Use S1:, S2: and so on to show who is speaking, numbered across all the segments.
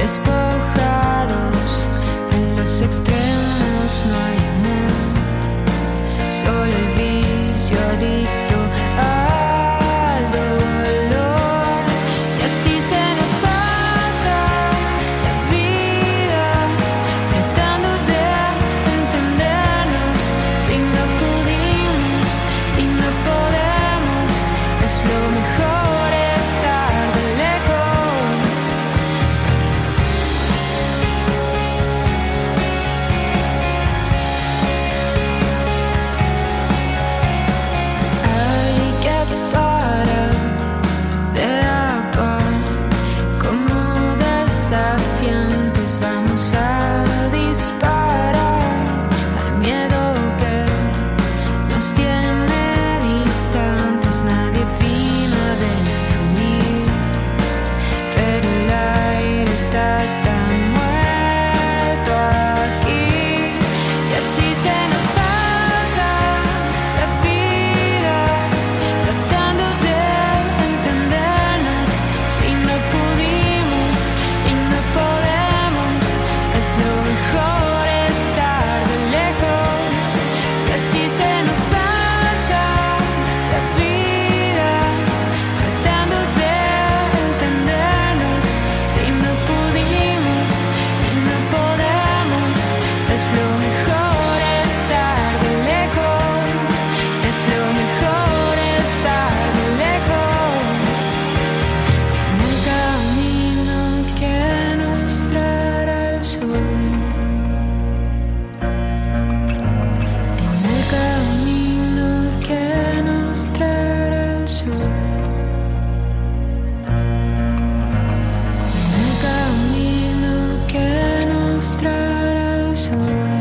S1: despojados, en los extremos no hay amor, solo el vicio adicto al dolor. Y así se nos pasa la vida, tratando de entendernos, si no pudimos y no podemos, es lo mejor estar de lejos. Hay que parar de actuar como desafiantes, vamos a disparar al miedo que nos tiene distantes. Nadie vino a destruir, pero el aire está tan muerto aquí. Y así se nos pasa la vida, tratando de entendernos, si no pudimos y no podemos, es lo mejor estar de lejos. Y así se nos pasa la vida, tratando de entendernos, si no pudimos y no podemos, es lo mejor estar de lejos, es lo mejor estar de lejos. En el camino que nos traerá el sol, en el camino que nos traerá el sol, en el camino que nos traerá el sol,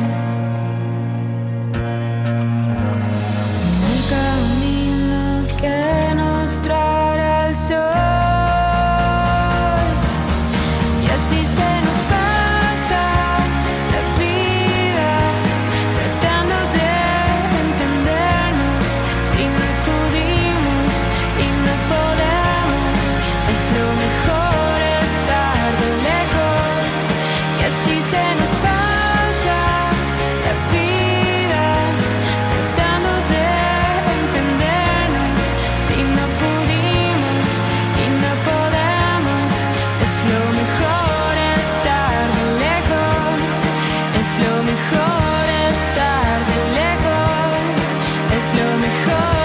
S1: en el camino que nos traerá el sol. Y así se nos pasa la vida, tratando de entendernos, si no pudimos y no podemos, es lo mejor estar de lejos. Y así se nos pasa la vida, tratando de entendernos, si no pudimos y no podemos, es lo mejor estar de lejos, es lo mejor estar de lejos, es lo mejor.